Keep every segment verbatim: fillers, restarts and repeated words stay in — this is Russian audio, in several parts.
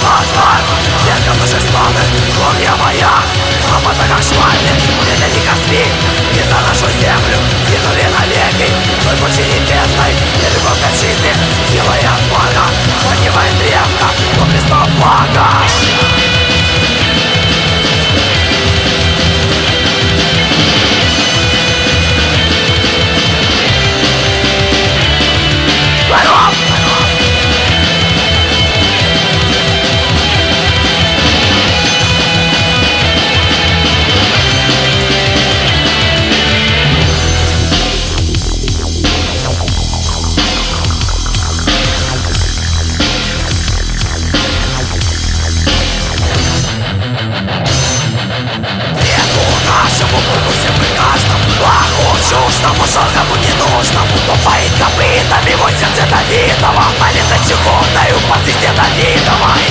Снова, снова, ветка души стоны, хлопья моя, хлопота как швальни, это не Каспий, не за нашу землю, сгинули навеки, той пучине бедной, не любовь к жизни, сила и отвага, поднимает древко, но блеснул флага. Чуждому, жалкому, ненужному, попоит копытами его сердце Давидова, молится чугунною по звезде Давидовой.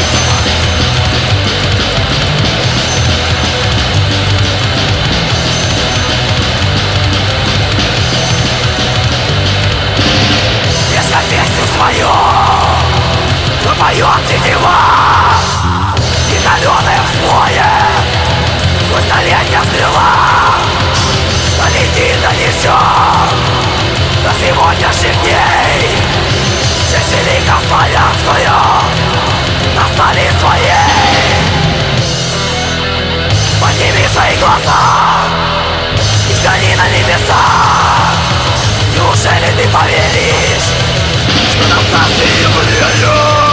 Если песню свою запоет тетива, и каленая всплоет сквозь столетия стрела. Долети, донесет до сегодняшних дней честь великославянскую на столе своей. Подними свои глаза и взгляни на небеса. Неужели ты поверишь, что нам царствие явление?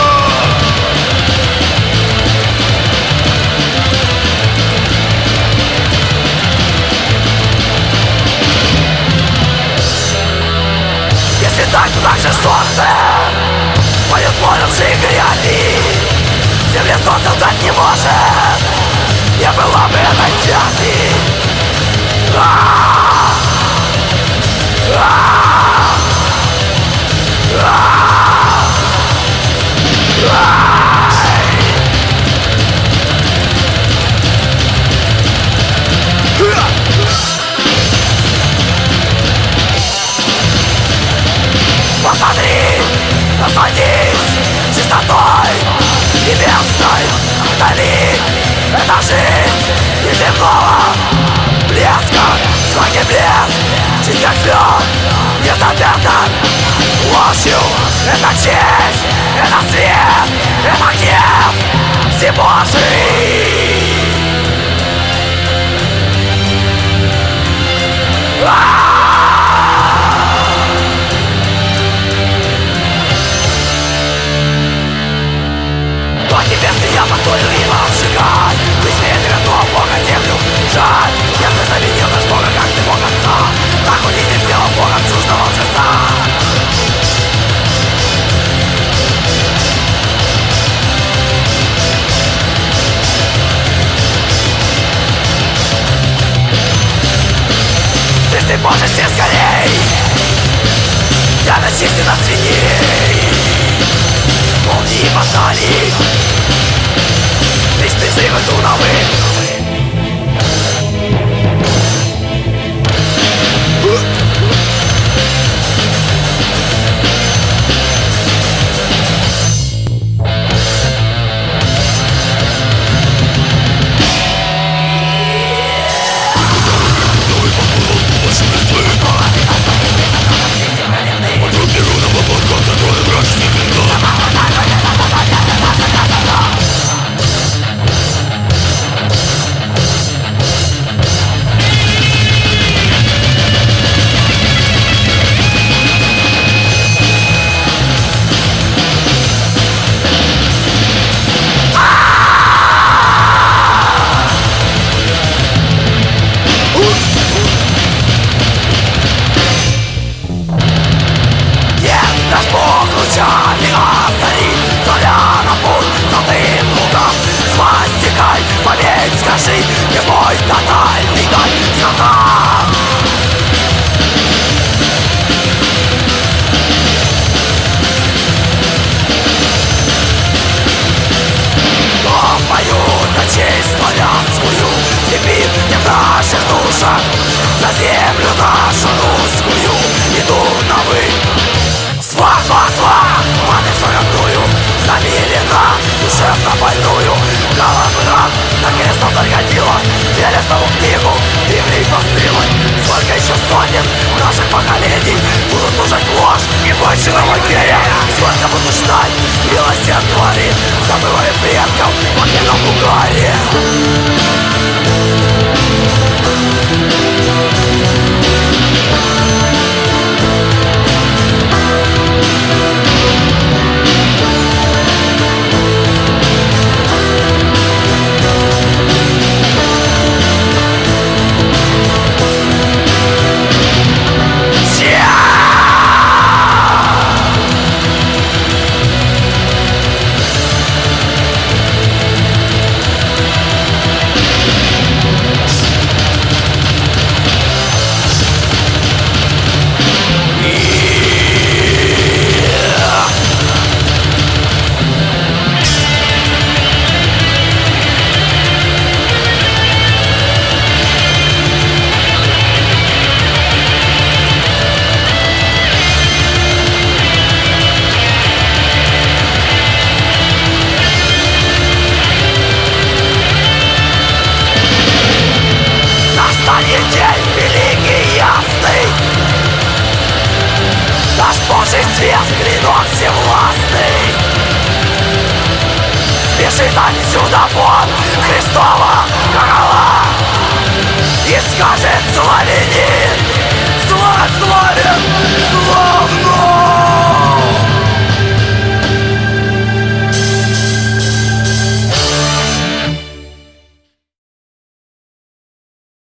Так, то так же солнце поет море лжи и грязи. Земле солнце дать не может, не было бы этой связи. Посмотри, насладись чистотой небесной вдали. Это жизнь неземного блеска, сладкий блеск, чист как лед, не запятнан ложью. Это честь, это свет, это гнев всебожий. Небесный я постою и обжигай. Ты смеешь готов Бога землю жаль. Я бы заменил наш Бога, как ты Бог Отца. Так унизит тело Богом чуждого лжеца. Ты ты можешь все скорей. Я начистил на свиней. Молнии и баталии, лишь призывы Дунавы. шеф на больную Голодран на крестном наркотилах Веря в саму книгу Библии посылок. Сколько еще сотен наших поколений будут слушать ложь и больше новогея? Сколько буду ждать милости от твари, забывая предков в огненном угаре? День великий и ясный, наш Божий свет, клинок всевластный, спешит отсюда вон Христова корола и скажет: славить